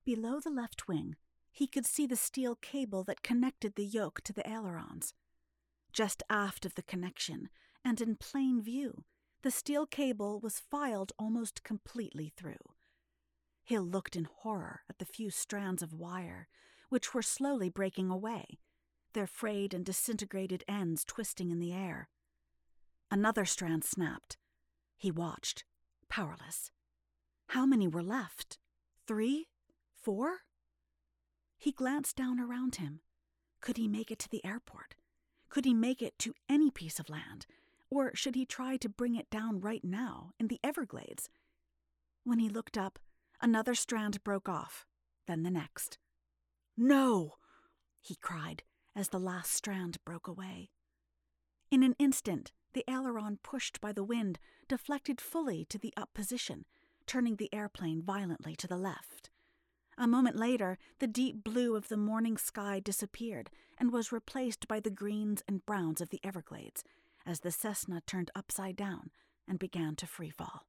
Below the left wing, he could see the steel cable that connected the yoke to the ailerons. Just aft of the connection, and in plain view, the steel cable was filed almost completely through. Hill looked in horror at the few strands of wire, which were slowly breaking away, their frayed and disintegrated ends twisting in the air. Another strand snapped. He watched, powerless. How many were left? 3? 4? He glanced down around him. Could he make it to the airport? Could he make it to any piece of land? Or should he try to bring it down right now, in the Everglades? When he looked up, another strand broke off, then the next. "No!" he cried as the last strand broke away. In an instant, the aileron pushed by the wind deflected fully to the up position, turning the airplane violently to the left. A moment later, the deep blue of the morning sky disappeared and was replaced by the greens and browns of the Everglades as the Cessna turned upside down and began to freefall.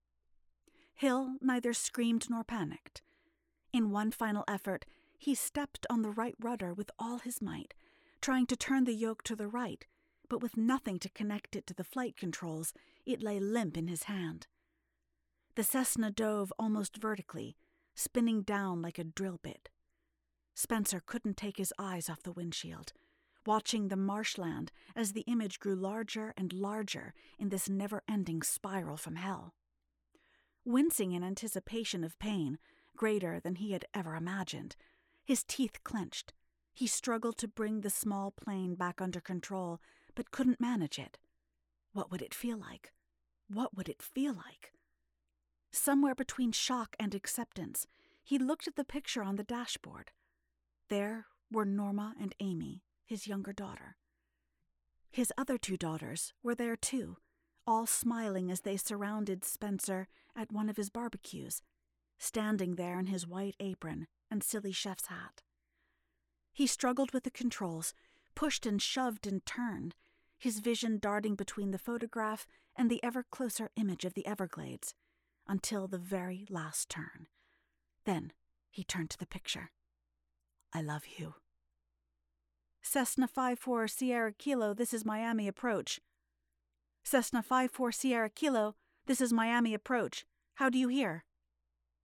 Hill neither screamed nor panicked. In one final effort, he stepped on the right rudder with all his might, trying to turn the yoke to the right, but with nothing to connect it to the flight controls, it lay limp in his hand. The Cessna dove almost vertically, spinning down like a drill bit. Spencer couldn't take his eyes off the windshield, watching the marshland as the image grew larger and larger in this never-ending spiral from hell. Wincing in anticipation of pain, greater than he had ever imagined, his teeth clenched. He struggled to bring the small plane back under control, but couldn't manage it. What would it feel like? What would it feel like? Somewhere between shock and acceptance, he looked at the picture on the dashboard. There were Norma and Amy, his younger daughter. His other 2 daughters were there too, all smiling as they surrounded Spencer at one of his barbecues, standing there in his white apron and silly chef's hat. He struggled with the controls, pushed and shoved and turned, his vision darting between the photograph and the ever closer image of the Everglades, until the very last turn. Then he turned to the picture. "I love you." "Cessna 54 Sierra Kilo, this is Miami approach." "Cessna 54 Sierra Kilo, this is Miami approach. How do you hear?"